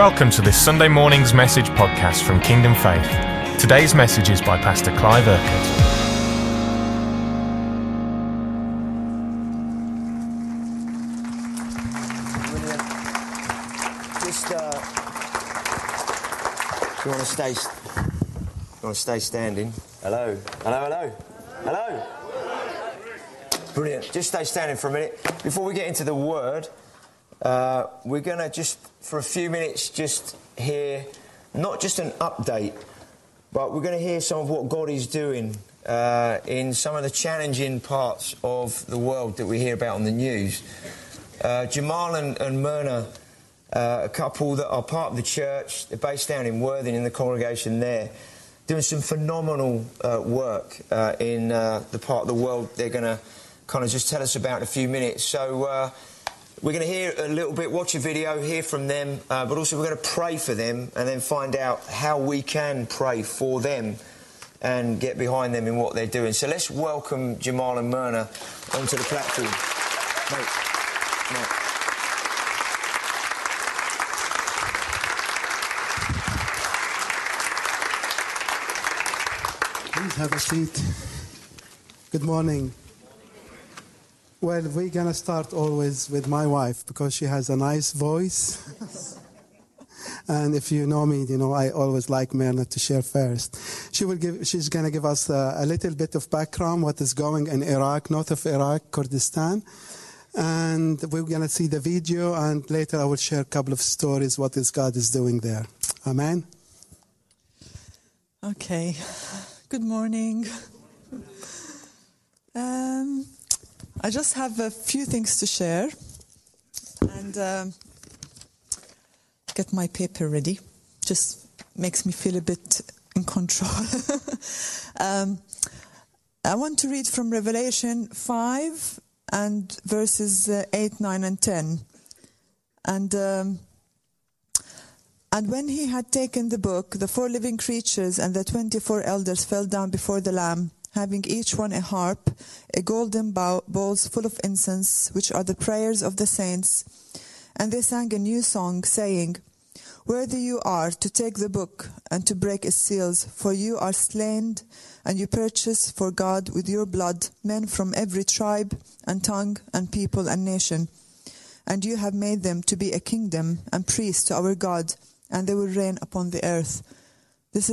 Welcome to this Sunday morning's message podcast from Kingdom Faith. Today's message is by Pastor Clive Urquhart. Brilliant. Just, if you want to stay standing. Hello. Brilliant. Just stay standing for a minute. Before we get into the word, we're going to just, for a few minutes, just hear, not just an update, but we're going to hear some of what God is doing in some of the challenging parts of the world that we hear about on the news. Jamal and Myrna, a couple that are part of the church, they're based down in Worthing in the congregation there, doing some phenomenal work in the part of the world they're going to kind of just tell us about in a few minutes. So we're going to hear a little bit, watch a video, hear from them, but also we're going to pray for them and then find out how we can pray for them and get behind them in what they're doing. So let's welcome Jamal and Myrna onto the platform. Mate. Please have a seat. Good morning. Well, we're going to start always with my wife because she has a nice voice. And if you know me, you know I always like Myrna to share first. She's going to give us a little bit of background, what is going in Iraq, north of Iraq, Kurdistan. And we're going to see the video, and later I will share a couple of stories, what God is doing there. Amen. Okay. Good morning. I just have a few things to share, and get my paper ready. Just makes me feel a bit in control. I want to read from Revelation 5 and verses 8, 9, and 10. And when he had taken the book, the 4 living creatures and the 24 elders fell down before the Lamb, having each one a harp, a golden bowls full of incense, which are the prayers of the saints. And they sang a new song, saying, "Worthy you are to take the book and to break its seals, for you are slain, and you purchase for God with your blood men from every tribe and tongue and people and nation. And you have made them to be a kingdom and priests to our God, and they will reign upon the earth." This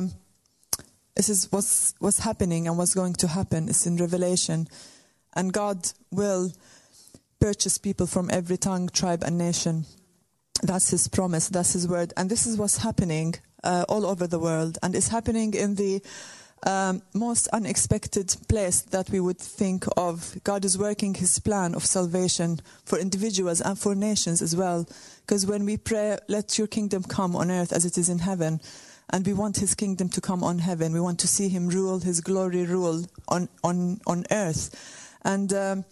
is what's happening and what's going to happen. It's in Revelation. And God will purchase people from every tongue, tribe, and nation. That's His promise. That's His word. And this is what's happening all over the world. And it's happening in the most unexpected place that we would think of. God is working His plan of salvation for individuals and for nations as well. Because when we pray, let your kingdom come on earth as it is in heaven, and we want His kingdom to come on heaven. We want to see Him rule, His glory rule on earth. And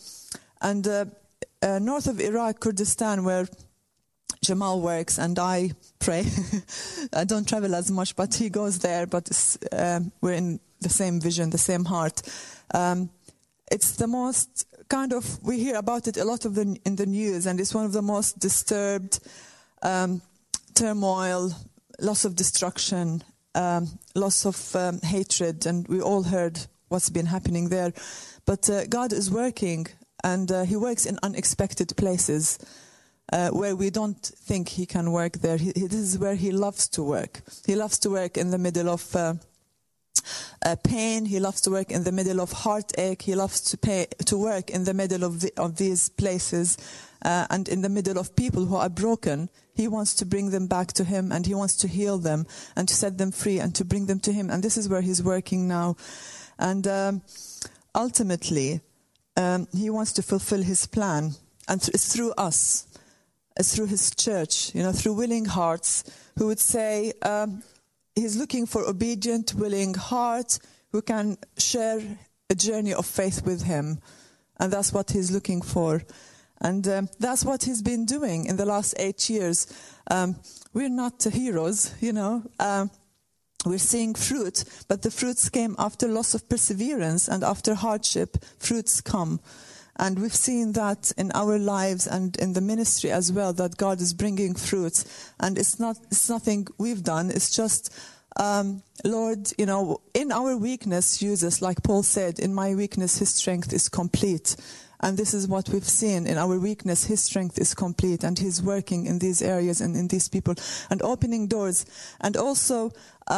north of Iraq, Kurdistan, where Jamal works and I pray. I don't travel as much, but he goes there. But we're in the same vision, the same heart. It's the most we hear about it a lot in the news, and it's one of the most disturbed, turmoil, loss of destruction, loss of hatred, and we all heard what's been happening there. But God is working, and He works in unexpected places where we don't think He can work there. This is where He loves to work. He loves to work in the middle of pain. He loves to work in the middle of heartache. He loves to work in the middle of these places and in the middle of people who are broken. He wants to bring them back to Him, and He wants to heal them and to set them free and to bring them to Him. And this is where He's working now. And ultimately, He wants to fulfill His plan. And it's through us. It's through His church, through willing hearts who would say, He's looking for obedient, willing hearts who can share a journey of faith with Him. And that's what He's looking for. And that's what He's been doing in the last 8 years. We're not heroes, We're seeing fruit, but the fruits came after loss of perseverance, and after hardship, fruits come. And we've seen that in our lives and in the ministry as well, that God is bringing fruits. And it's nothing we've done. It's just, Lord, in our weakness, use us, like Paul said, in my weakness, his strength is complete. And this is what we've seen. In our weakness, his strength is complete. And he's working in these areas and in these people and opening doors. And also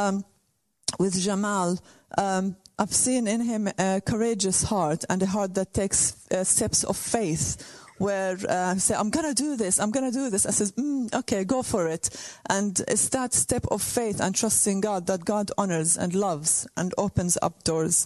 with Jamal, I've seen in him a courageous heart and a heart that takes steps of faith, where say, I'm going to do this. I says, okay, go for it. And it's that step of faith and trusting God that God honors and loves and opens up doors.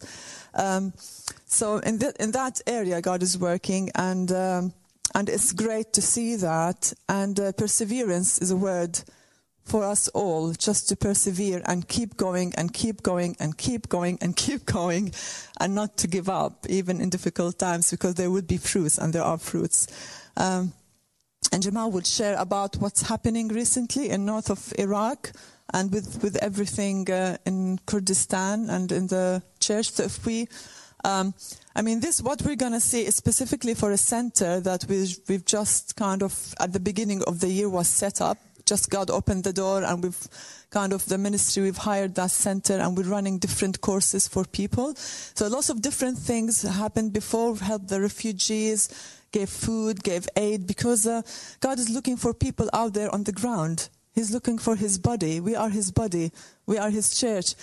So in that area, God is working, and it's great to see that. And perseverance is a word for us all, just to persevere and keep going and keep going and keep going and keep going, and not to give up, even in difficult times, because there would be fruits, and there are fruits. And Jamal would share about what's happening recently in north of Iraq, and with everything in Kurdistan and in the church. So if we, this, what we're going to see is specifically for a center that we've just kind of, at the beginning of the year, was set up. Just God opened the door, and we've kind of, the ministry, we've hired that center, and we're running different courses for people. So lots of different things happened before. We helped the refugees, gave food, gave aid, because God is looking for people out there on the ground. He's looking for his body. We are his body. We are his church.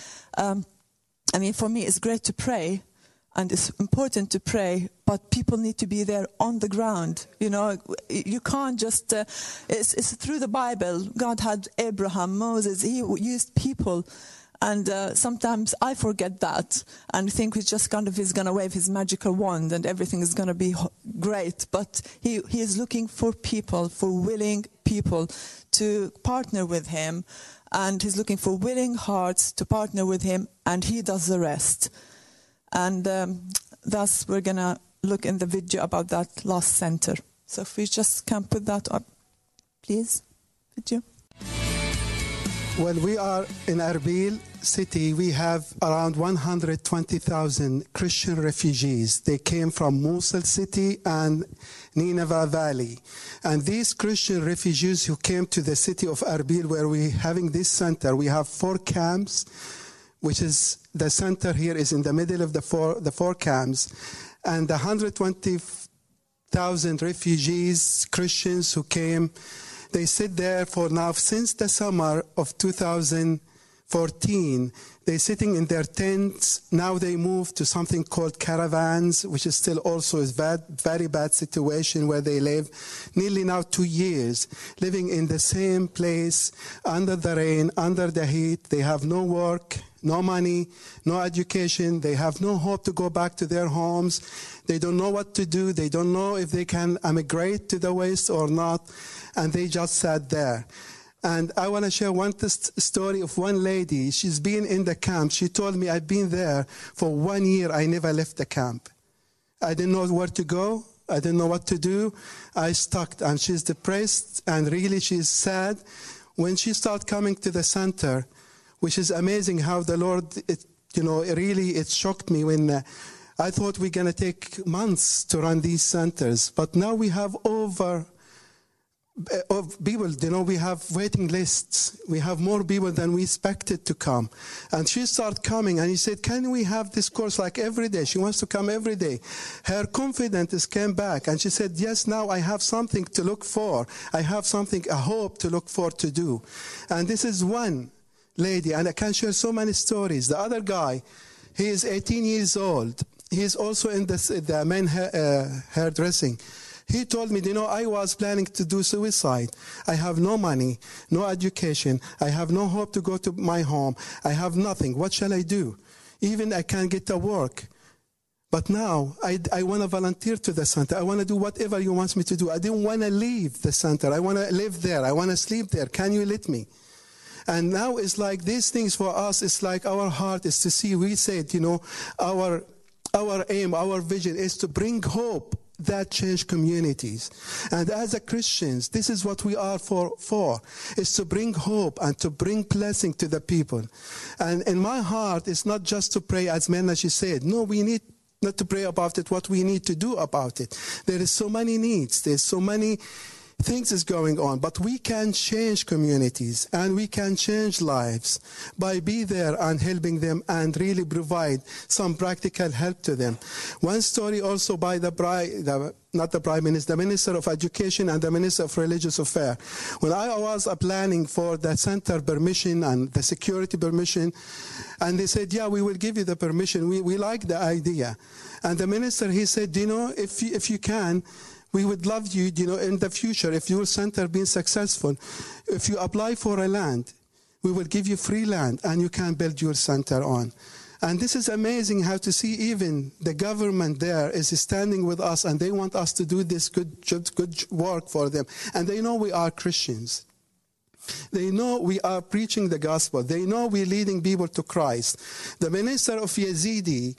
For me, it's great to pray, and it's important to pray, but people need to be there on the ground. You can't just, it's through the Bible. God had Abraham, Moses, he used people. And sometimes I forget that and think he's going to wave his magical wand and everything is going to be great. But he is looking for people, for willing people to partner with him. And he's looking for willing hearts to partner with him, and he does the rest. And thus we're going to look in the video about that last center. So if we just can put that up, please, video. Well, we are in Erbil city. We have around 120,000 Christian refugees. They came from Mosul city and Nineveh Valley. And these Christian refugees who came to the city of Erbil, where we're having this center, we have 4 camps, which is the center here is in the middle of the four camps. And the 120,000 refugees, Christians who came, they sit there for now, since the summer of 2014, they're sitting in their tents. Now they move to something called caravans, which is still also a very bad situation where they live. Nearly now 2 years, living in the same place, under the rain, under the heat. They have no work, no money, no education. They have no hope to go back to their homes. They don't know what to do. They don't know if they can emigrate to the West or not. And they just sat there. And I want to share one story of one lady. She's been in the camp. She told me, I've been there for 1 year. I never left the camp. I didn't know where to go. I didn't know what to do. I stuck. And she's depressed. And really, she's sad. When she started coming to the center, which is amazing how the Lord, it shocked me when I thought we're going to take months to run these centers. But now we have over of people, we have waiting lists. We have more people than we expected to come. And she started coming, and he said, can we have this course like every day? She wants to come every day. Her confidence came back, and she said, yes, now I have something to look for. I have something, a hope to look for to do. And this is one lady, and I can share so many stories. The other guy, he is 18 years old. He is also in the men hairdressing. He told me, I was planning to do suicide. I have no money, no education. I have no hope to go to my home. I have nothing. What shall I do? Even I can't get to work. But now I want to volunteer to the center. I want to do whatever you want me to do. I didn't want to leave the center. I want to live there. I want to sleep there. Can you let me? And now it's like these things for us, it's like our heart is to see, we said, our aim, our vision is to bring hope that change communities. And as a Christians, this is what we are for, is to bring hope and to bring blessing to the people. And in my heart, it's not just to pray as Menashe said. No, we need not to pray about it, what we need to do about it. There is so many needs. There's so many things is going on, but we can change communities and we can change lives by being there and helping them and really provide some practical help to them. One story also by the Minister of Education and the Minister of Religious Affairs. When I was planning for the center permission and the security permission, and they said, yeah, we will give you the permission. We like the idea. And the minister, he said, if you can, we would love you, in the future, if your center being successful, if you apply for a land, we will give you free land and you can build your center on. And this is amazing how to see even the government there is standing with us and they want us to do this good work for them. And they know we are Christians. They know we are preaching the gospel. They know we're leading people to Christ. The minister of Yazidi,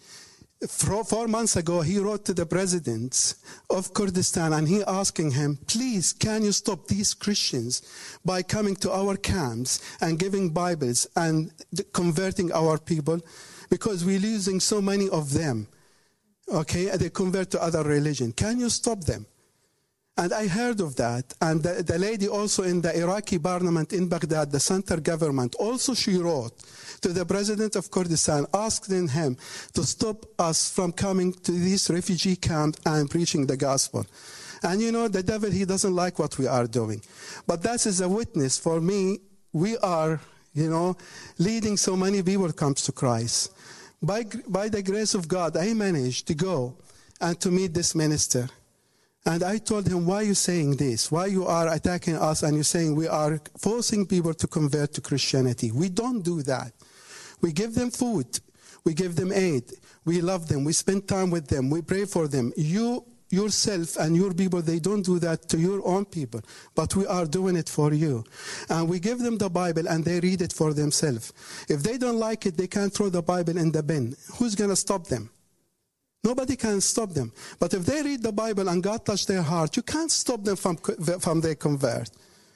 4 months ago, he wrote to the president of Kurdistan and he asking him, please, can you stop these Christians by coming to our camps and giving Bibles and converting our people? Because we're losing so many of them. Okay, they convert to other religion. Can you stop them? And I heard of that. And the lady also in the Iraqi parliament in Baghdad, the center government, also she wrote to the president of Kurdistan, asking him to stop us from coming to this refugee camp and preaching the gospel. And the devil, he doesn't like what we are doing. But that is a witness for me. We are, leading so many people comes to Christ. By the grace of God, I managed to go and to meet this minister. And I told him, why are you saying this? Why you are attacking us and you're saying we are forcing people to convert to Christianity? We don't do that. We give them food. We give them aid. We love them. We spend time with them. We pray for them. You yourself and your people, they don't do that to your own people. But we are doing it for you. And we give them the Bible and they read it for themselves. If they don't like it, they can throw the Bible in the bin. Who's going to stop them? Nobody can stop them. But if they read the Bible and God touch their heart, you can't stop them from their convert.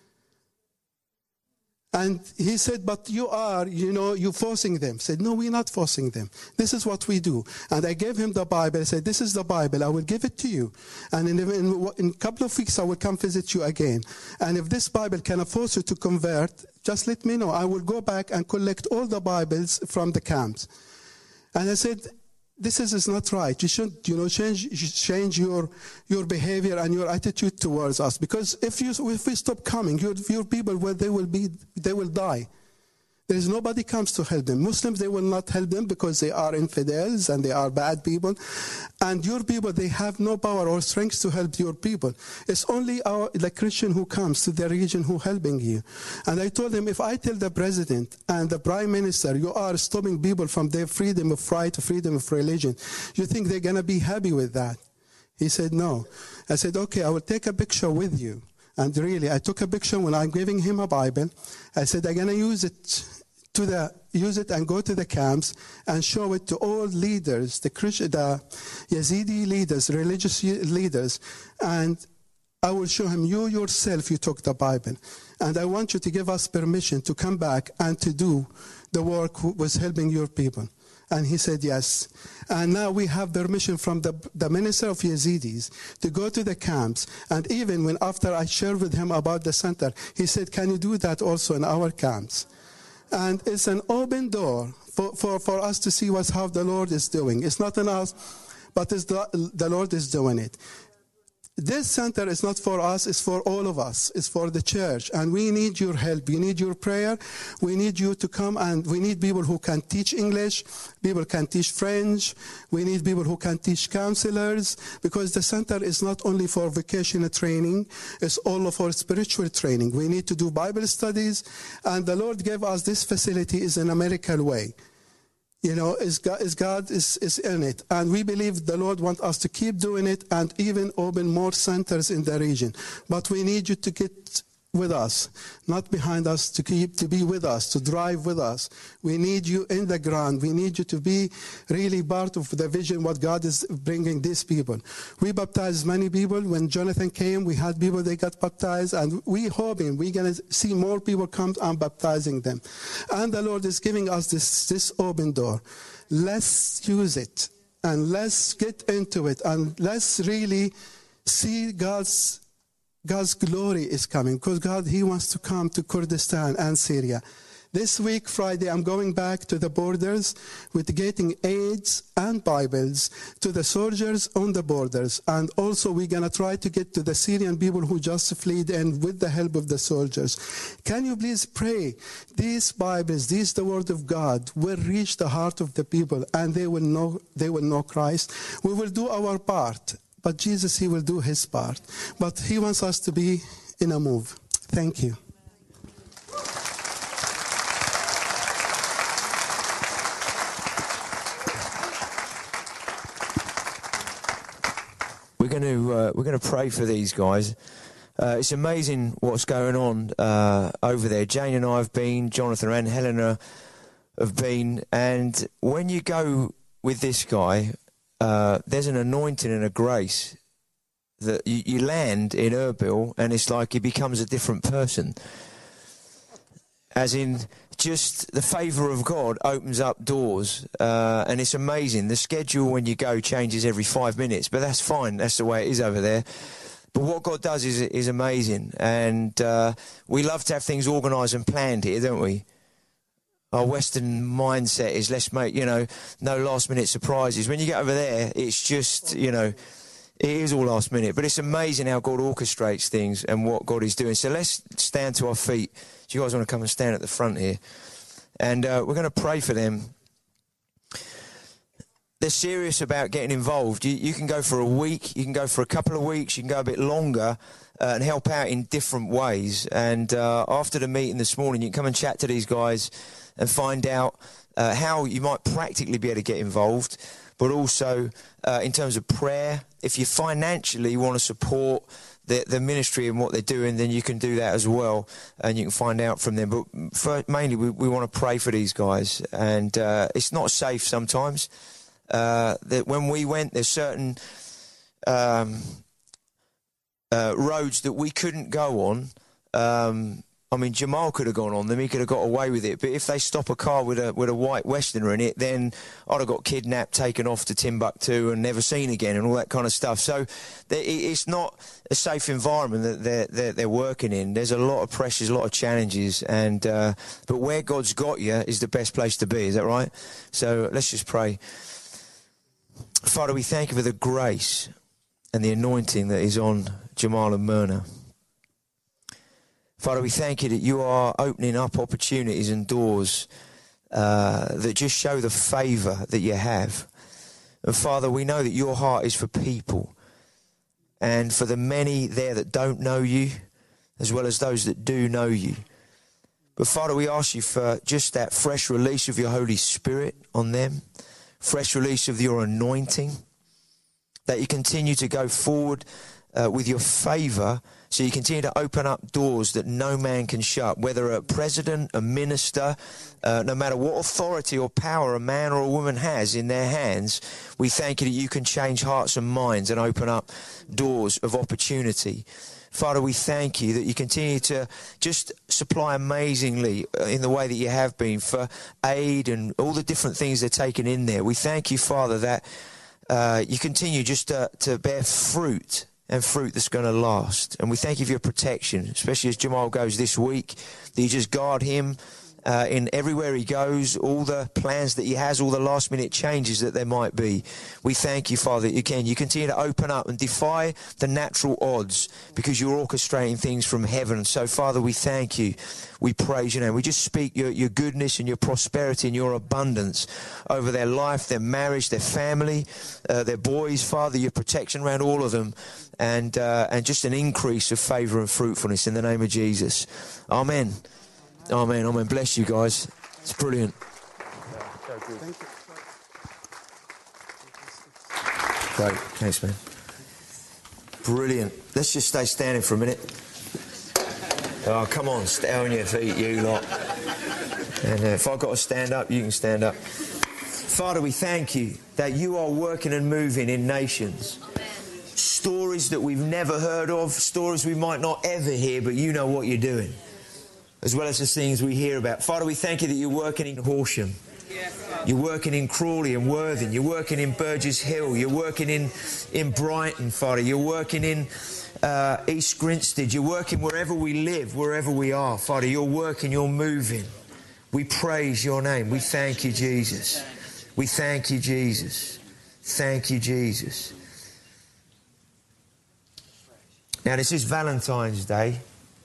And he said, but you are, you're forcing them. I said, no, we're not forcing them. This is what we do. And I gave him the Bible. I said, this is the Bible. I will give it to you. And in a couple of weeks, I will come visit you again. And if this Bible can force you to convert, just let me know. I will go back and collect all the Bibles from the camps. And I said, this is not right. You should, change your behavior and your attitude towards us. Because if we stop coming, your people, they will die. There is nobody comes to help them. Muslims, they will not help them because they are infidels and they are bad people. And your people, they have no power or strength to help your people. It's only the Christian who comes to the region who helping you. And I told him, if I tell the president and the prime minister, you are stopping people from their freedom of right, freedom of religion, you think they're going to be happy with that? He said, no. I said, okay, I will take a picture with you. And really, I took a picture when I'm giving him a Bible. I said, I'm going to use it and go to the camps and show it to all leaders, the Yazidi leaders, religious leaders. And I will show him, you yourself, you took the Bible. And I want you to give us permission to come back and to do the work who was helping your people. And he said yes. And now we have permission from the minister of Yazidis to go to the camps. And even when after I shared with him about the center, he said, can you do that also in our camps? And it's an open door for us to see how the Lord is doing. It's not in us, but the Lord is doing it. This center is not for us, it's for all of us. It's for the church. And we need your help. We need your prayer. We need you to come, and we need people who can teach English. People can teach French. We need people who can teach counselors, because the center is not only for vocational training, it's all for spiritual training. We need to do Bible studies. And the Lord gave us this facility is in a miracle way. God is in it. And we believe the Lord wants us to keep doing it and even open more centers in the region. But we need you to get with us, not behind us, to be with us, to drive with us. We need you in the ground. We need you to be really part of the vision, what God is bringing these people. We baptized many people. When Jonathan came, we had people, they got baptized, and we're hoping we're going to see more people come and baptizing them. And the Lord is giving us this open door. Let's use it. and let's get into it, and let's really see God's glory is coming, because God, He wants to come to Kurdistan and Syria. This week, Friday, I'm going back to the borders with getting aids and Bibles to the soldiers on the borders. And also we're going to try to get to the Syrian people who just fled in with the help of the soldiers. Can you please pray? These Bibles, the Word of God, will reach the heart of the people, and they will know Christ. We will do our part, but Jesus, He will do His part. But He wants us to be in a move. Thank you. We're going to pray for these guys. It's amazing what's going on over there. Jane and I have been, Jonathan and Helena have been, and when you go with this guy, there's an anointing and a grace that you land in Erbil, and it's like he becomes a different person. As in, just the favour of God opens up doors, and it's amazing. The schedule when you go changes every 5 minutes, but that's fine. That's the way it is over there. But what God does is amazing, and we love to have things organised and planned here, don't we? Our Western mindset is let's make, no last-minute surprises. When you get over there, it's just, it is all last minute. But it's amazing how God orchestrates things and what God is doing. So let's stand to our feet. Do you guys want to come and stand at the front here? And we're going to pray for them. They're serious about getting involved. You can go for a week, you can go for a couple of weeks, you can go a bit longer and help out in different ways. And after the meeting this morning, you can come and chat to these guys and find out how you might practically be able to get involved, but also in terms of prayer. If you financially want to support the ministry and what they're doing, then you can do that as well, and you can find out from them. But mainly, we want to pray for these guys, and it's not safe sometimes. That when we went, there's certain roads that we couldn't go on. Jamal could have gone on them, he could have got away with it, but if they stop a car with a white Westerner in it, then I'd have got kidnapped, taken off to Timbuktu and never seen again and all that kind of stuff. So it's not a safe environment that they're working in. There's a lot of pressures, a lot of challenges, and but where God's got you is the best place to be. Is that right? So let's just pray. Father, we thank you for the grace and the anointing that is on Jamal and Myrna. Father, we thank you that you are opening up opportunities and doors that just show the favour that you have. And Father, we know that your heart is for people and for the many there that don't know you, as well as those that do know you. But Father, we ask you for just that fresh release of your Holy Spirit on them, fresh release of your anointing, that you continue to go forward with your favour, so you continue to open up doors that no man can shut, whether a president, a minister, no matter what authority or power a man or a woman has in their hands. We thank you that you can change hearts and minds and open up doors of opportunity. Father, we thank you that you continue to just supply amazingly in the way that you have been for aid and all the different things they're taking in there. We thank you, Father, that you continue just to bear fruit, and fruit that's going to last. And we thank you for your protection, especially as Jamal goes this week, that you just guard him in everywhere he goes, all the plans that he has, all the last minute changes that there might be. We thank you, Father, that you continue to open up and defy the natural odds, because you're orchestrating things from heaven. So, Father, we thank you. We praise your name. We just speak your goodness and your prosperity and your abundance over their life, their marriage, their family, their boys, Father, your protection around all of them, and just an increase of favour and fruitfulness in the name of Jesus. Amen. Amen. Amen. Bless you guys. It's brilliant. Thank you. Great. Thanks, man. Brilliant. Let's just stay standing for a minute. Oh, come on. Stay on your feet, you lot. And if I've got to stand up, you can stand up. Father, we thank you that you are working and moving in nations. Stories that we've never heard of, stories we might not ever hear, but you know what you're doing, as well as the things we hear about. Father, we thank you that you're working in Horsham. Yes, You're working in Crawley and Worthing. You're working in Burgess Hill. You're working in Brighton, Father. You're working in East Grinstead. You're working wherever we live, wherever we are, Father. You're working, you're moving. We praise your name. We thank you, Jesus. We thank you, Jesus. Thank you, Jesus. Now, this is Valentine's Day,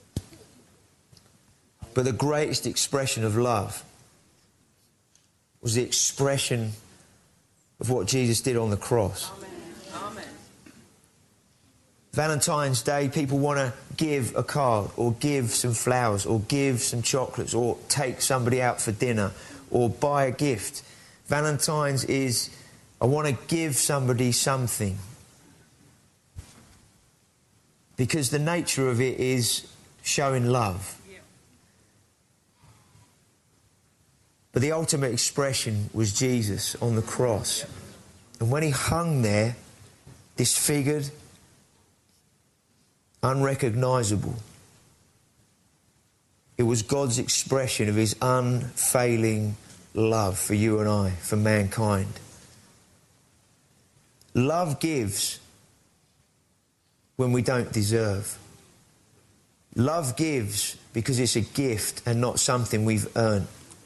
but the greatest expression of love was the expression of what Jesus did on the cross. Amen. Valentine's Day, people want to give a card or give some flowers or give some chocolates or take somebody out for dinner or buy a gift. Valentine's is, I want to give somebody something. Because the nature of it is showing love. But the ultimate expression was Jesus on the cross. And when he hung there, disfigured, unrecognisable, it was God's expression of his unfailing love for you and I, for mankind. Love gives when we don't deserve. Love gives because it's a gift and not something we've earned.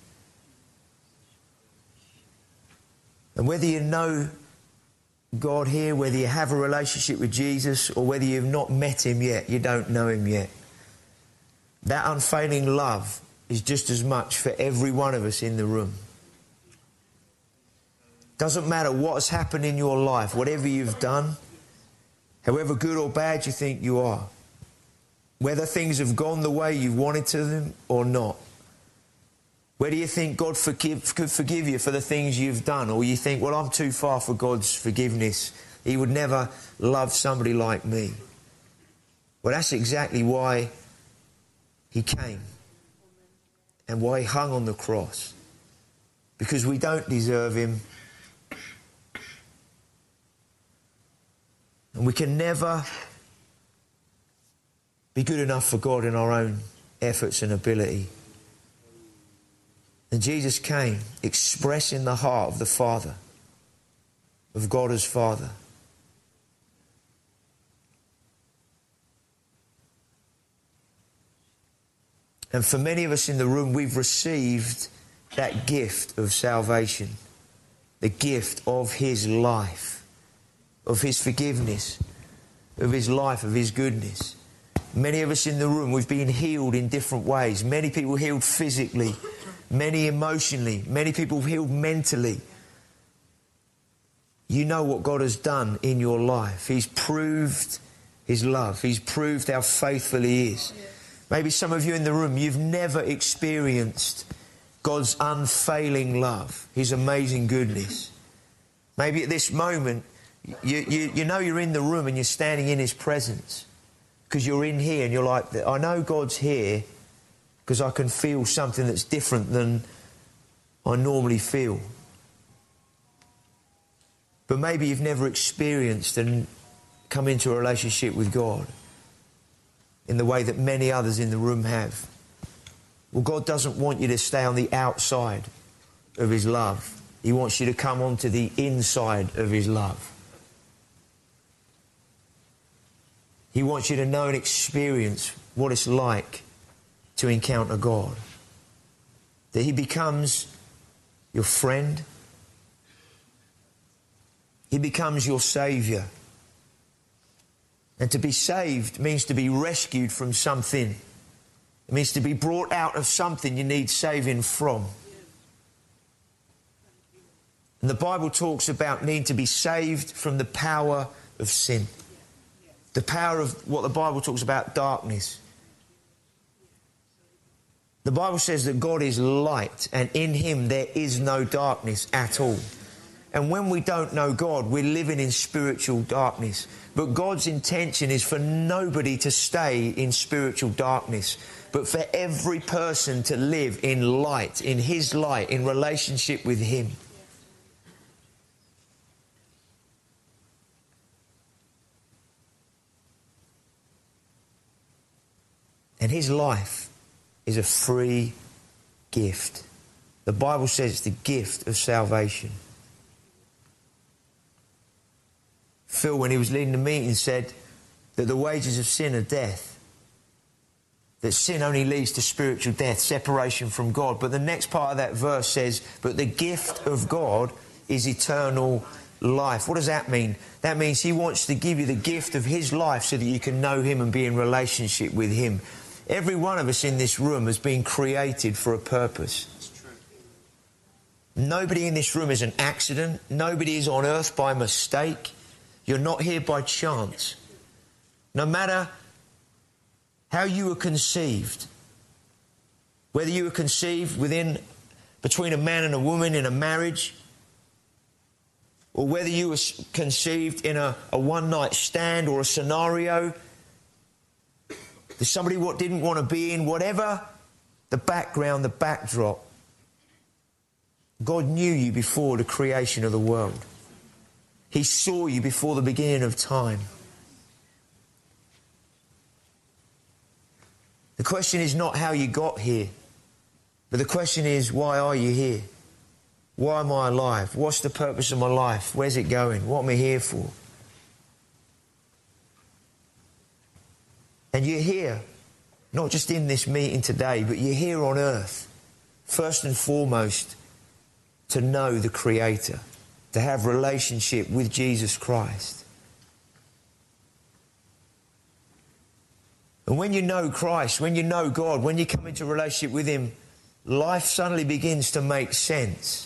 And whether you know God here, whether you have a relationship with Jesus, or whether you've not met him yet, you don't know him yet, that unfailing love is just as much for every one of us in the room. Doesn't matter what has happened in your life, whatever you've done, however good or bad you think you are, whether things have gone the way you wanted to them or not, whether you think God could forgive you for the things you've done, or you think, well, I'm too far for God's forgiveness. He would never love somebody like me. Well, that's exactly why he came and why he hung on the cross. Because we don't deserve him. And we can never be good enough for God in our own efforts and ability. And Jesus came expressing the heart of the Father, of God as Father. And for many of us in the room, we've received that gift of salvation, the gift of his life, of his forgiveness, of his life, of his goodness. Many of us in the room, we've been healed in different ways. Many people healed physically, many emotionally, many people healed mentally. You know what God has done in your life. He's proved his love. He's proved how faithful he is. Maybe some of you in the room, you've never experienced God's unfailing love, his amazing goodness. Maybe at this moment, you know you're in the room and you're standing in his presence because you're in here and you're like, I know God's here because I can feel something that's different than I normally feel. But maybe you've never experienced and come into a relationship with God in the way that many others in the room have. Well, God doesn't want you to stay on the outside of his love. He wants you to come onto the inside of his love. He wants you to know and experience what it's like to encounter God. That he becomes your friend. He becomes your saviour. And to be saved means to be rescued from something. It means to be brought out of something you need saving from. And the Bible talks about needing to be saved from the power of sin. The power of what the Bible talks about, darkness. The Bible says that God is light and in him there is no darkness at all. And when we don't know God, we're living in spiritual darkness. But God's intention is for nobody to stay in spiritual darkness, but for every person to live in light, in his light, in relationship with him. And his life is a free gift. The Bible says it's the gift of salvation. Phil, when he was leading the meeting, said that the wages of sin are death. That sin only leads to spiritual death, separation from God. But the next part of that verse says, but the gift of God is eternal life. What does that mean? That means he wants to give you the gift of his life so that you can know him and be in relationship with him. Every one of us in this room has been created for a purpose. Nobody in this room is an accident. Nobody is on earth by mistake. You're not here by chance. No matter how you were conceived, whether you were conceived between a man and a woman in a marriage, or whether you were conceived in a one-night stand or a scenario, there's somebody what didn't want to be in, whatever the background, the backdrop, God knew you before the creation of the world. He saw you before the beginning of time. The question is not how you got here, but the question is, why are you here? Why am I alive? What's the purpose of my life? Where's it going? What am I here for? And you're here, not just in this meeting today, but you're here on earth, first and foremost, to know the Creator, to have relationship with Jesus Christ. And when you know Christ, when you know God, when you come into relationship with him, life suddenly begins to make sense.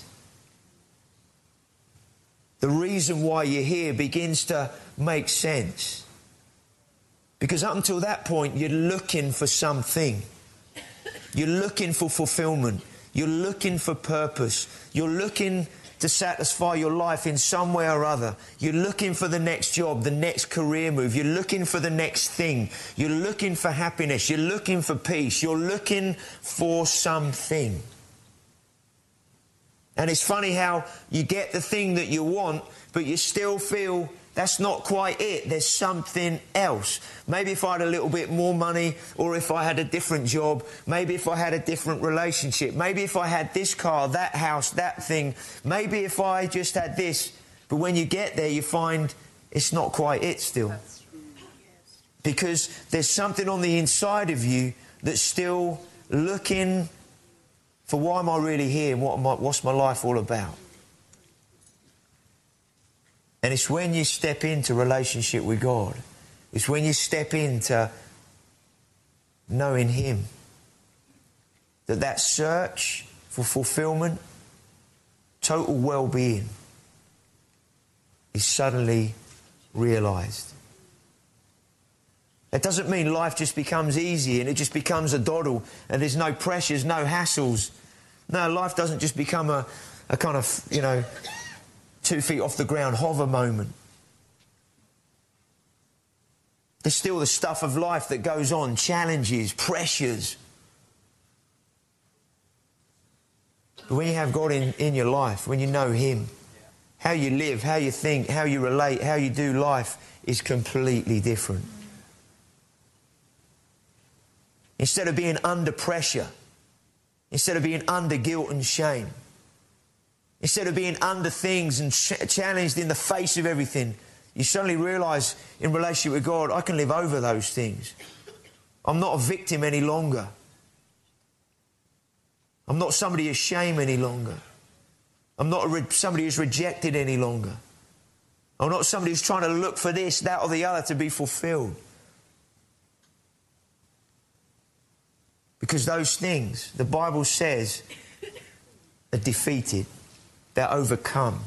The reason why you're here begins to make sense. Because up until that point, you're looking for something. You're looking for fulfillment. You're looking for purpose. You're looking to satisfy your life in some way or other. You're looking for the next job, the next career move. You're looking for the next thing. You're looking for happiness. You're looking for peace. You're looking for something. And it's funny how you get the thing that you want, but you still feel that's not quite it. There's something else. Maybe if I had a little bit more money, or if I had a different job, maybe if I had a different relationship, maybe if I had this car, that house, that thing, maybe if I just had this. But when you get there, you find it's not quite it still. Because there's something on the inside of you that's still looking for why am I really here and what's my life all about? And it's when you step into relationship with God, it's when you step into knowing him, that search for fulfillment, total well-being is suddenly realised. It doesn't mean life just becomes easy and it just becomes a doddle and there's no pressures, no hassles. No, life doesn't just become a kind of, 2 feet off the ground hover moment. There's still the stuff of life that goes on, challenges, pressures. But when you have God in your life, when you know him, how you live, how you think, how you relate, how you do life is completely different. Instead of being under pressure, instead of being under guilt and shame, instead of being under things and challenged in the face of everything, you suddenly realise in relationship with God, I can live over those things. I'm not a victim any longer. I'm not somebody of shame any longer. I'm not somebody who's rejected any longer. I'm not somebody who's trying to look for this, that or the other to be fulfilled. Because those things, the Bible says, are defeated. They're overcome.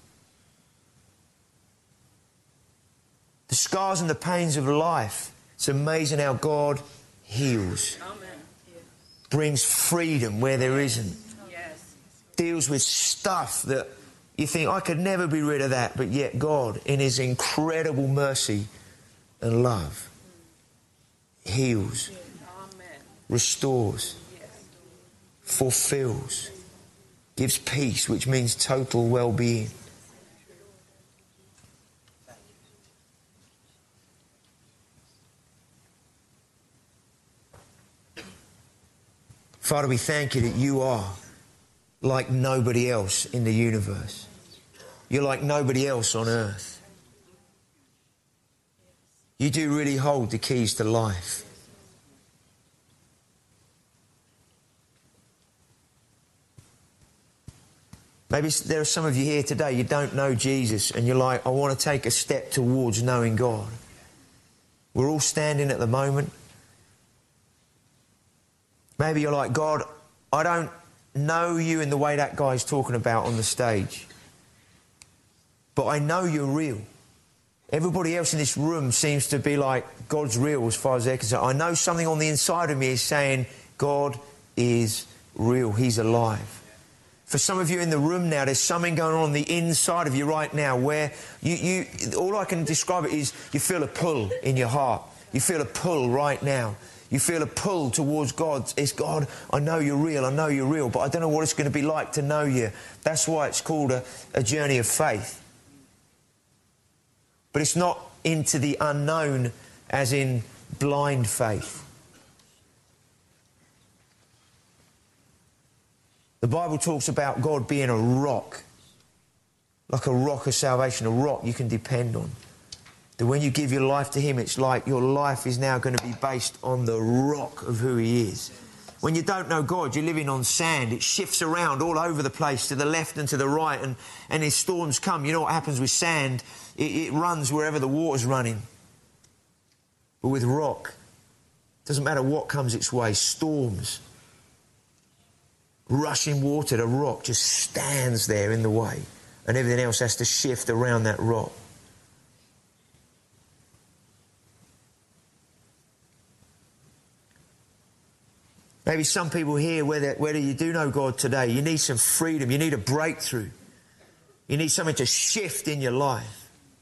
The scars and the pains of life, it's amazing how God heals. Amen. Brings freedom where there isn't. Yes. Deals with stuff that you think, I could never be rid of that, but yet God, in his incredible mercy and love, heals, restores, fulfills, gives peace, which means total well-being. Father, we thank you that you are like nobody else in the universe. You're like nobody else on earth. You do really hold the keys to life. Maybe there are some of you here today, you don't know Jesus, and you're like, I want to take a step towards knowing God. We're all standing at the moment. Maybe you're like, God, I don't know you in the way that guy's talking about on the stage, but I know you're real. Everybody else in this room seems to be like, God's real as far as they're concerned. I know something on the inside of me is saying, God is real. He's alive. For some of you in the room now, there's something going on the inside of you right now where you all I can describe it is you feel a pull in your heart. You feel a pull right now. You feel a pull towards God. It's God, I know you're real, I know you're real, but I don't know what it's going to be like to know you. That's why it's called a journey of faith. But it's not into the unknown as in blind faith. The Bible talks about God being a rock, like a rock of salvation, a rock you can depend on. That when you give your life to Him, it's like your life is now going to be based on the rock of who He is. When you don't know God, you're living on sand. It shifts around all over the place, to the left and to the right, and as storms come, you know what happens with sand? It runs wherever the water's running. But with rock, it doesn't matter what comes its way, storms, rushing water, the rock just stands there in the way, and everything else has to shift around that rock. Maybe some people here, whether you do know God today, you need some freedom, you need a breakthrough, you need something to shift in your life.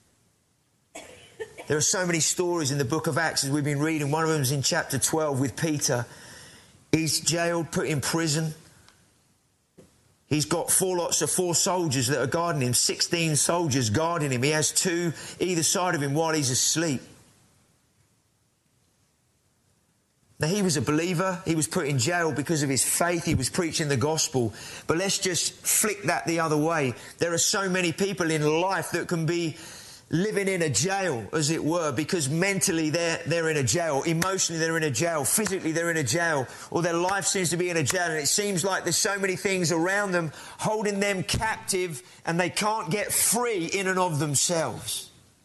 There are so many stories in the book of Acts as we've been reading. One of them is in chapter 12 with Peter. He's jailed, put in prison. He's got four soldiers that are guarding him, 16 soldiers guarding him. He has 2 either side of him while he's asleep. Now, he was a believer. He was put in jail because of his faith. He was preaching the gospel. But let's just flick that the other way. There are so many people in life that can be living in a jail, as it were, because mentally they're in a jail, emotionally they're in a jail, physically they're in a jail, or their life seems to be in a jail, and it seems like there's so many things around them holding them captive, and they can't get free in and of themselves.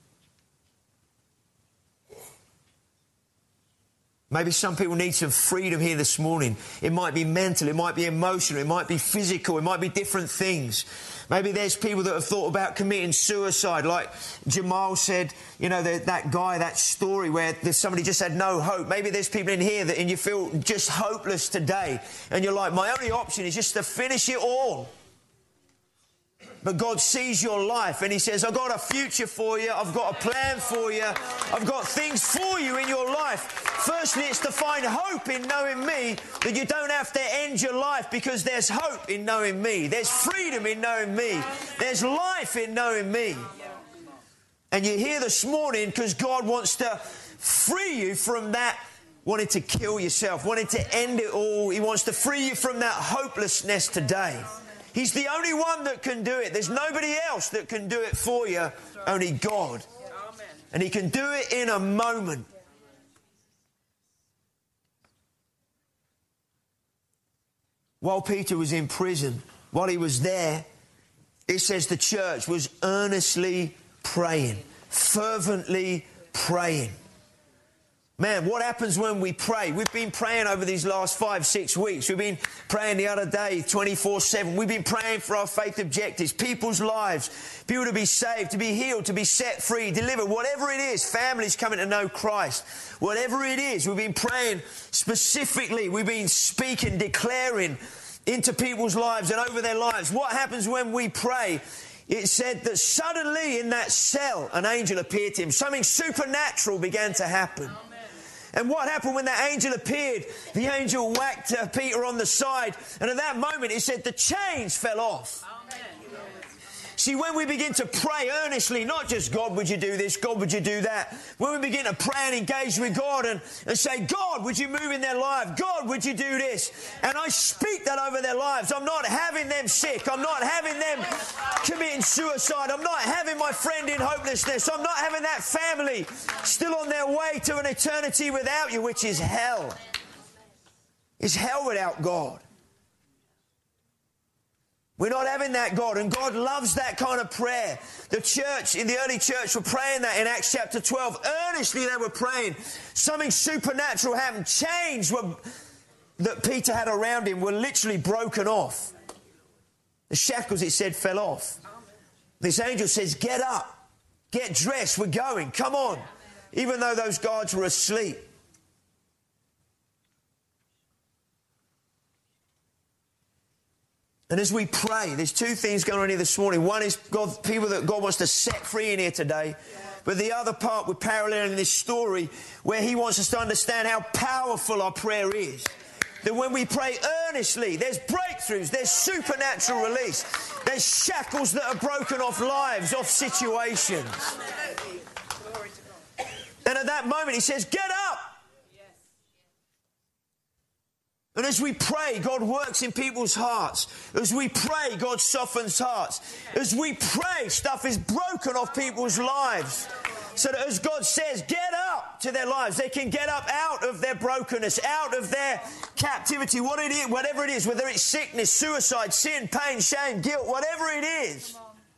Maybe some people need some freedom here this morning. It might be mental, it might be emotional, it might be physical, it might be different things. Maybe there's people that have thought about committing suicide, like Jamal said, you know, that guy, that story where somebody just had no hope. Maybe there's people in here and you feel just hopeless today, and you're like, my only option is just to finish it all. But God sees your life and He says, I've got a future for you. I've got a plan for you. I've got things for you in your life. Firstly, it's to find hope in knowing me, that you don't have to end your life, because there's hope in knowing me. There's freedom in knowing me. There's life in knowing me. And you're here this morning because God wants to free you from that wanting to kill yourself, wanting to end it all. He wants to free you from that hopelessness today. He's the only one that can do it. There's nobody else that can do it for you, only God. And He can do it in a moment. While Peter was in prison, while he was there, it says the church was earnestly praying, fervently praying. Man, what happens when we pray? We've been praying over these last 5-6 weeks. We've been praying the other day 24/7. We've been praying for our faith objectives, people's lives, people to be saved, to be healed, to be set free, delivered, whatever it is, families coming to know Christ. Whatever it is, we've been praying specifically. We've been speaking, declaring into people's lives and over their lives. What happens when we pray? It said that suddenly in that cell, an angel appeared to him. Something supernatural began to happen. And what happened when that angel appeared? The angel whacked Peter on the side, and at that moment it said the chains fell off. See, when we begin to pray earnestly, not just, God, would you do this? God, would you do that? When we begin to pray and engage with God and say, God, would you move in their life? God, would you do this? And I speak that over their lives. I'm not having them sick. I'm not having them committing suicide. I'm not having my friend in hopelessness. I'm not having that family still on their way to an eternity without you, which is hell. It's hell without God. We're not having that, God, and God loves that kind of prayer. The church, in the early church, were praying that in Acts chapter 12. Earnestly they were praying. Something supernatural happened. Chains that Peter had around him were literally broken off. The shackles, it said, fell off. This angel says, get up, get dressed, we're going, come on. Even though those guards were asleep. And as we pray, there's two things going on here this morning. One is people that God wants to set free in here today. But the other part, we're paralleling this story where he wants us to understand how powerful our prayer is. That when we pray earnestly, there's breakthroughs, there's supernatural release. There's shackles that are broken off lives, off situations. And at that moment he says, get up! And as we pray, God works in people's hearts. As we pray, God softens hearts. As we pray, stuff is broken off people's lives. So that as God says, get up to their lives, they can get up out of their brokenness, out of their captivity, whatever it is, whether it's sickness, suicide, sin, pain, shame, guilt, whatever it is.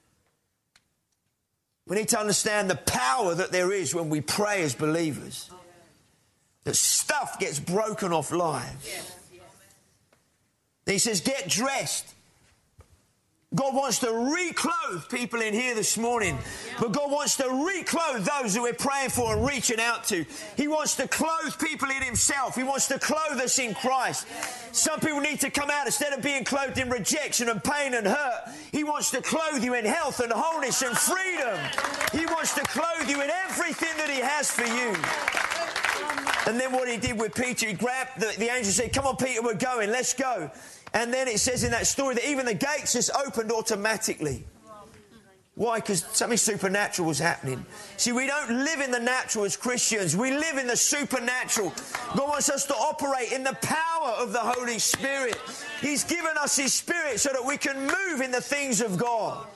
We need to understand the power that there is when we pray as believers. That stuff gets broken off lives. He says, get dressed. God wants to reclothe people in here this morning. But God wants to reclothe those that we're praying for and reaching out to. He wants to clothe people in himself. He wants to clothe us in Christ. Some people need to come out instead of being clothed in rejection and pain and hurt. He wants to clothe you in health and wholeness and freedom. He wants to clothe you in everything that he has for you. And then what he did with Peter, he grabbed the angel, said, come on, Peter, we're going, let's go. And then it says in that story that even the gates just opened automatically. Why? Because something supernatural was happening. See, we don't live in the natural as Christians. We live in the supernatural. God wants us to operate in the power of the Holy Spirit. He's given us his Spirit so that we can move in the things of God.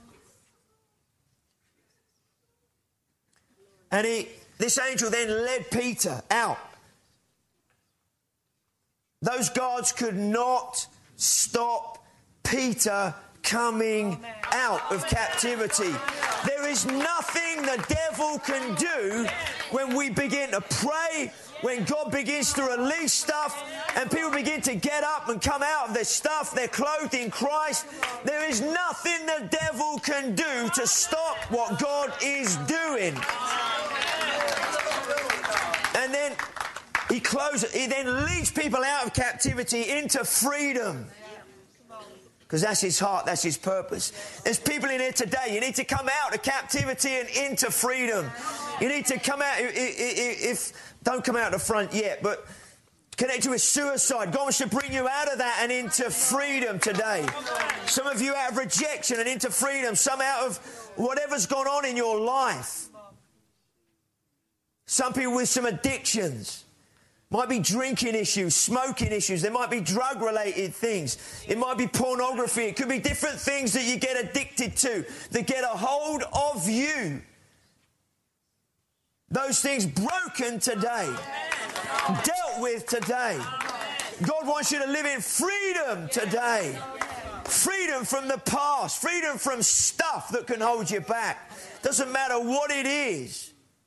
And this angel then led Peter out. Those guards could not stop Peter coming out of captivity. There is nothing the devil can do when we begin to pray, when God begins to release stuff and people begin to get up and come out of their stuff, they're clothed in Christ. There is nothing the devil can do to stop what God is doing. And then he then leads people out of captivity into freedom. Because that's his heart, that's his purpose. There's people in here today, you need to come out of captivity and into freedom. You need to come out, don't come out the front yet, but connected with suicide. God wants to bring you out of that and into freedom today. Some of you out of rejection and into freedom. Some out of whatever's gone on in your life. Some people with some addictions. Might be drinking issues, smoking issues. There might be drug-related things. It might be pornography. It could be different things that you get addicted to that get a hold of you. Those things broken today, dealt with today. God wants you to live in freedom today. Freedom from the past, freedom from stuff that can hold you back. Doesn't matter what it is.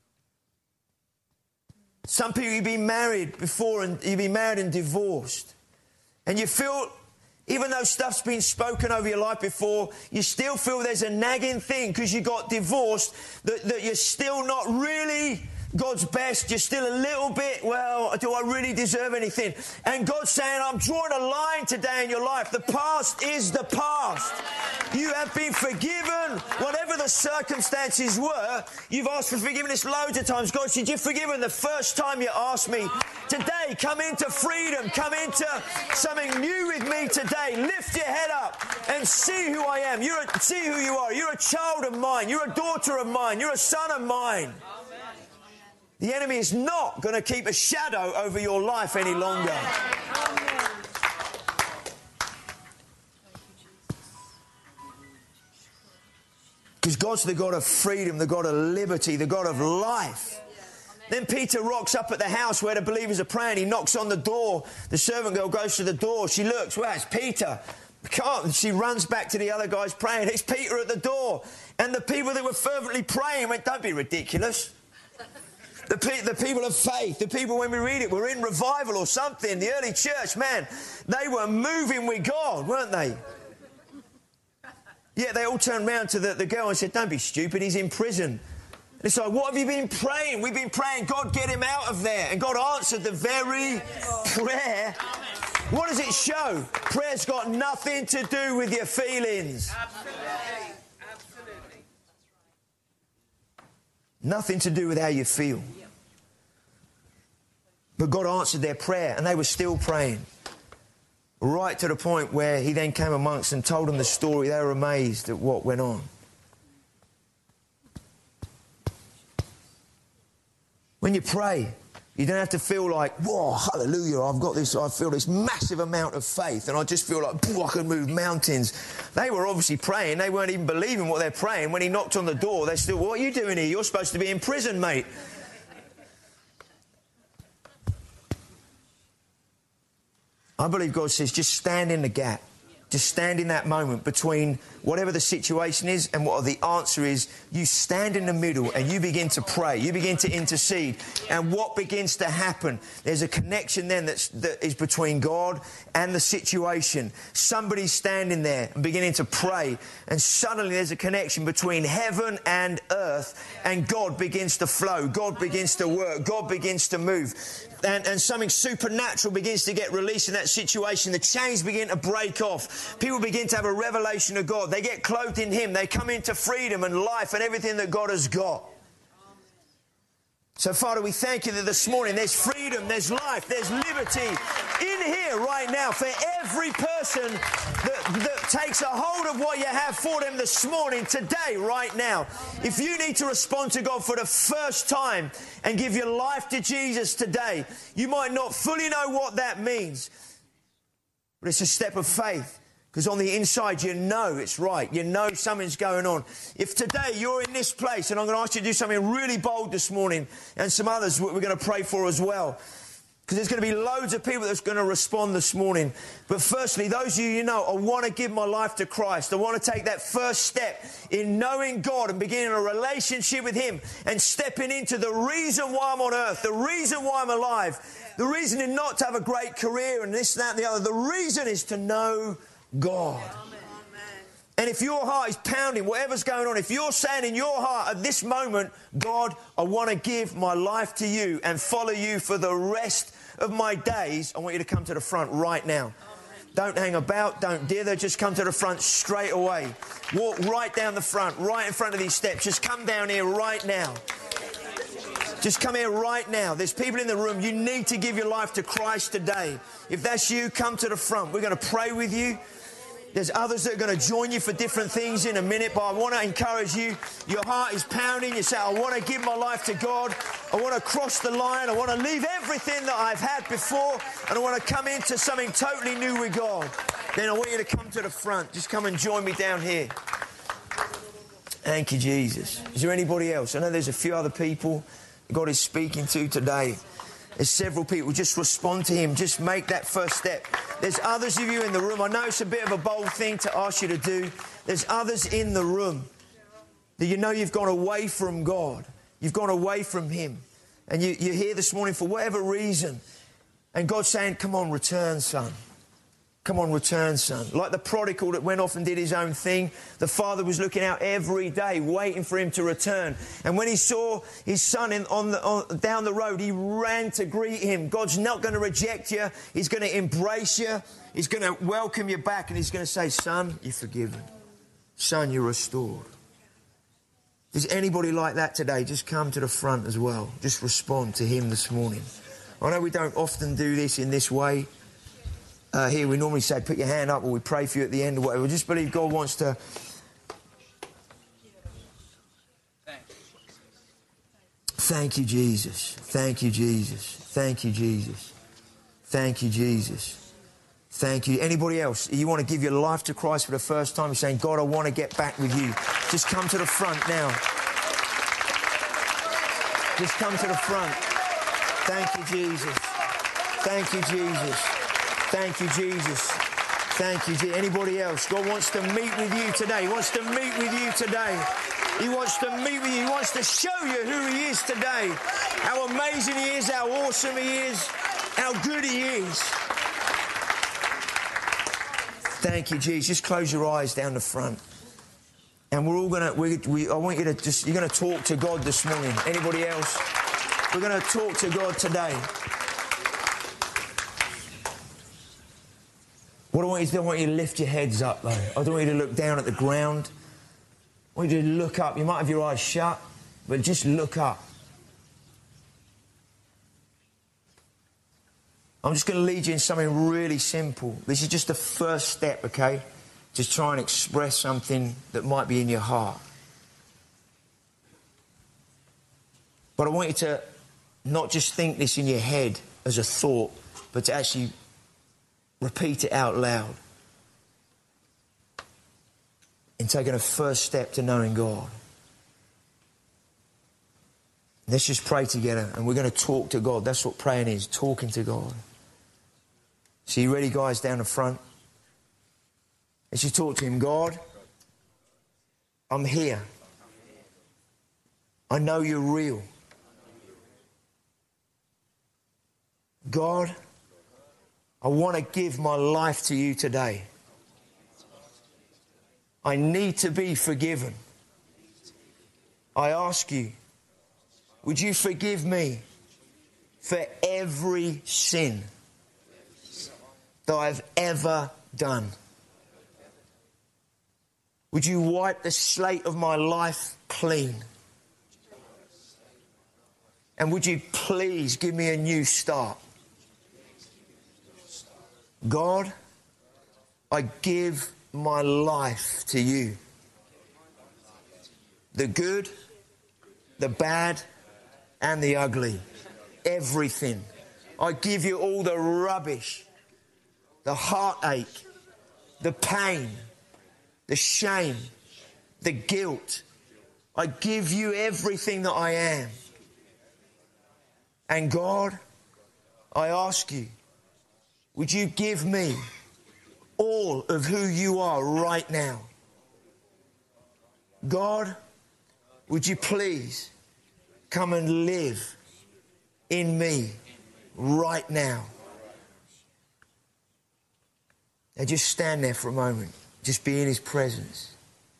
Some people, you've been married before and you've been married and divorced. And you feel, even though stuff's been spoken over your life before, you still feel there's a nagging thing because you got divorced that you're still not really God's best. You're still a little bit, well, do I really deserve anything? And God's saying, I'm drawing a line today in your life. The past is the past. You have been forgiven. Whatever the circumstances were, you've asked for forgiveness loads of times. God said, you're forgiven the first time you asked me. Today, come into freedom. Come into something new with me today. Lift your head up and see who I am. See who you are. You're a child of mine. You're a daughter of mine. You're a son of mine. The enemy is not going to keep a shadow over your life any longer. Because God's the God of freedom, the God of liberty, the God of life. Then Peter rocks up at the house where the believers are praying. He knocks on the door. The servant girl goes to the door. She looks. Well, it's Peter. She runs back to the other guys praying. It's Peter at the door. And the people that were fervently praying went, don't be ridiculous. The people of faith, the people, when we read it, were in revival or something. The early church, man, they were moving with God, weren't they? Yeah, they all turned round to the girl and said, don't be stupid, he's in prison. And it's like, what have you been praying? We've been praying, God, get him out of there. And God answered the very prayer. What does it show? Prayer's got nothing to do with your feelings. Absolutely. Nothing to do with how you feel. But God answered their prayer, and they were still praying. Right to the point where he then came amongst and told them the story. They were amazed at what went on. When you pray, you don't have to feel like, whoa, hallelujah, I feel this massive amount of faith, and I just feel like, I can move mountains. They were obviously praying. They weren't even believing what they're praying. When he knocked on the door, they're still, what are you doing here? You're supposed to be in prison, mate. I believe God says, just stand in the gap. Just stand in that moment between whatever the situation is and what the answer is. You stand in the middle and you begin to pray. You begin to intercede. And what begins to happen? There's a connection then that is between God and the situation. Somebody's standing there and beginning to pray. And suddenly there's a connection between heaven and earth. And God begins to flow. God begins to work. God begins to move. And something supernatural begins to get released in that situation. The chains begin to break off. People begin to have a revelation of God. They get clothed in Him. They come into freedom and life and everything that God has got. So, Father, we thank you that this morning there's freedom, there's life, there's liberty in here right now for every person that takes a hold of what you have for them this morning, today, right now. If you need to respond to God for the first time and give your life to Jesus today, you might not fully know what that means, but it's a step of faith. Because on the inside, you know it's right. You know something's going on. If today you're in this place, and I'm going to ask you to do something really bold this morning, and some others we're going to pray for as well. Because there's going to be loads of people that's going to respond this morning. But firstly, those of you know, I want to give my life to Christ. I want to take that first step in knowing God and beginning a relationship with Him and stepping into the reason why I'm on earth, the reason why I'm alive, the reason is not to have a great career and this, that, and the other. The reason is to know God. And if your heart is pounding, whatever's going on, if you're saying in your heart at this moment, God, I want to give my life to you and follow you for the rest of my days, I want you to come to the front right now. Don't hang about, don't dither, just come to the front straight away. Walk right down the front, right in front of these steps. Just come down here right now. Just come here right now. There's people in the room. You need to give your life to Christ today. If that's you, come to the front. We're going to pray with you. There's others that are going to join you for different things in a minute, but I want to encourage you. Your heart is pounding. You say, I want to give my life to God. I want to cross the line. I want to leave everything that I've had before, and I want to come into something totally new with God. Then I want you to come to the front. Just come and join me down here. Thank you, Jesus. Is there anybody else? I know there's a few other people God is speaking to today. There's several people. Just respond to Him. Just make that first step. There's others of you in the room. I know it's a bit of a bold thing to ask you to do. There's others in the room that you know you've gone away from God. You've gone away from Him. And you're here this morning for whatever reason. And God's saying, come on, return, son. Come on, return, son. Like the prodigal that went off and did his own thing, the father was looking out every day, waiting for him to return. And when he saw his son down the road, he ran to greet him. God's not going to reject you. He's going to embrace you. He's going to welcome you back, and he's going to say, son, you're forgiven. Son, you're restored. Is anybody like that today? Just come to the front as well. Just respond to him this morning. I know we don't often do this in this way. Here we normally say, put your hand up, or we pray for you at the end or whatever. We just believe God wants to... Thank you, Jesus. Thank you, Jesus. Thank you, Jesus. Thank you, Jesus. Thank you. Anybody else? You want to give your life to Christ for the first time? You're saying, God, I want to get back with you. Just come to the front now. Just come to the front. Thank you, Jesus. Thank you, Jesus. Thank you, Jesus. Thank you, Jesus. Anybody else? God wants to meet with you today. He wants to meet with you today. He wants to meet with you. He wants to show you who He is today. How amazing He is, how awesome He is, how good He is. Thank you, Jesus. Just close your eyes down the front. And we're all going to, I want you to just, you're going to talk to God this morning. Anybody else? We're going to talk to God today. What I want you to do, I want you to lift your heads up, though. I don't want you to look down at the ground. I want you to look up. You might have your eyes shut, but just look up. I'm just going to lead you in something really simple. This is just the first step, okay? Just try and express something that might be in your heart. But I want you to not just think this in your head as a thought, but to actually repeat it out loud. In taking a first step to knowing God. Let's just pray together, and we're going to talk to God. That's what praying is, talking to God. So you ready, guys, down the front? Let's just talk to Him. God, I'm here. I know You're real. God, I want to give my life to You today. I need to be forgiven. I ask You, would You forgive me for every sin that I've ever done? Would You wipe the slate of my life clean? And would You please give me a new start? God, I give my life to You. The good, the bad, and the ugly. Everything. I give You all the rubbish, the heartache, the pain, the shame, the guilt. I give You everything that I am. And God, I ask You, would You give me all of who You are right now? God, would You please come and live in me right now? And just stand there for a moment. Just be in His presence.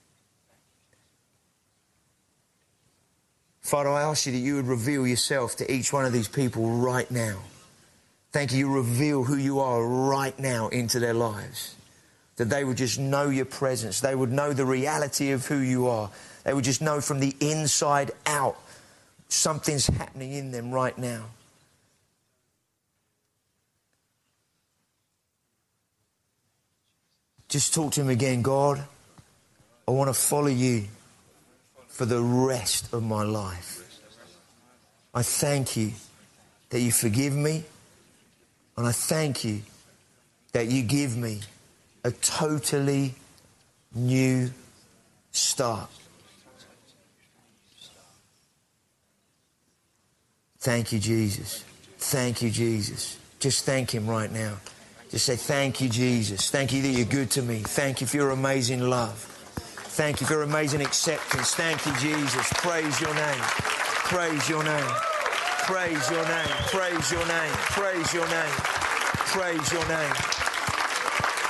Father, I ask You that You would reveal Yourself to each one of these people right now. Thank You, You reveal who You are right now into their lives. That they would just know Your presence. They would know the reality of who You are. They would just know from the inside out something's happening in them right now. Just talk to Him again. God, I want to follow You for the rest of my life. I thank You that You forgive me. And I thank You that You give me a totally new start. Thank You, Jesus. Thank You, Jesus. Just thank Him right now. Just say, thank You, Jesus. Thank You that You're good to me. Thank You for Your amazing love. Thank You for Your amazing acceptance. Thank You, Jesus. Praise Your name. Praise Your name. Praise Your name. Praise Your name. Praise Your name. Praise Your name.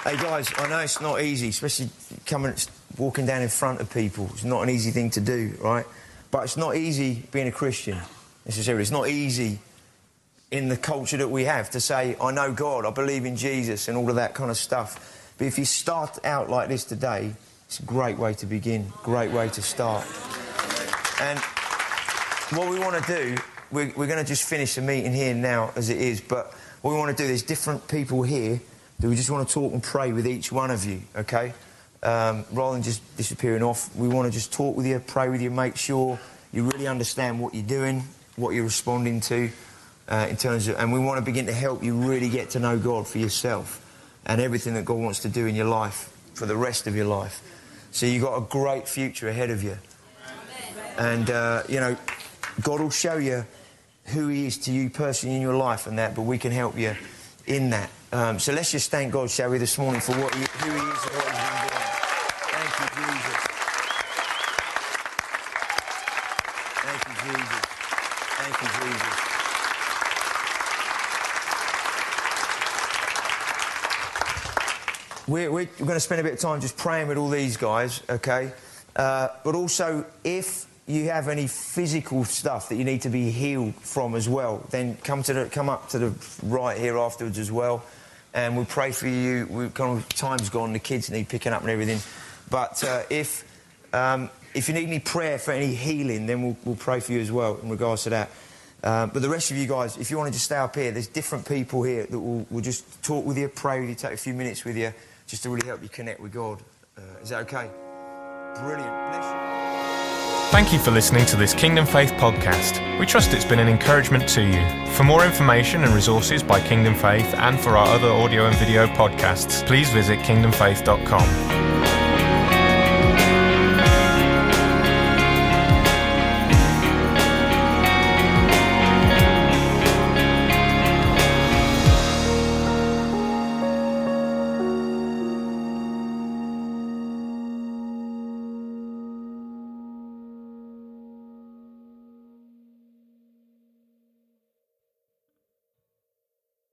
Hey guys, I know it's not easy, especially walking down in front of people. It's not an easy thing to do, right? But it's not easy being a Christian, necessarily. It's not easy in the culture that we have to say, I know God, I believe in Jesus and all of that kind of stuff. But if you start out like this today, it's a great way to begin, great way to start. And what we want to do, we're going to just finish the meeting here now as it is, but what we want to do, there's different people here that we just want to talk and pray with each one of you, okay? Rather than just disappearing off, we want to just talk with you, pray with you, make sure you really understand what you're doing, what you're responding to, in terms of, and we want to begin to help you really get to know God for yourself and everything that God wants to do in your life for the rest of your life. So you've got a great future ahead of you. And, you know, God will show you who He is to you personally in your life and that, but we can help you in that. So let's just thank God, shall we, this morning for who He is and what He's been doing. Thank you, Jesus. Thank you, Jesus. Thank you, Jesus. We're going to spend a bit of time just praying with all these guys, okay? But also, if you have any physical stuff that you need to be healed from as well, then come up to the right here afterwards as well, and we'll pray for you. Time's gone, the kids need picking up and everything. But if you need any prayer for any healing, then we'll pray for you as well in regards to that. But the rest of you guys, if you want to just stay up here, there's different people here that will just talk with you, pray with you, take a few minutes with you, just to really help you connect with God. Is that okay? Brilliant. Bless you. Thank you for listening to this Kingdom Faith podcast. We trust it's been an encouragement to you. For more information and resources by Kingdom Faith and for our other audio and video podcasts, please visit kingdomfaith.com.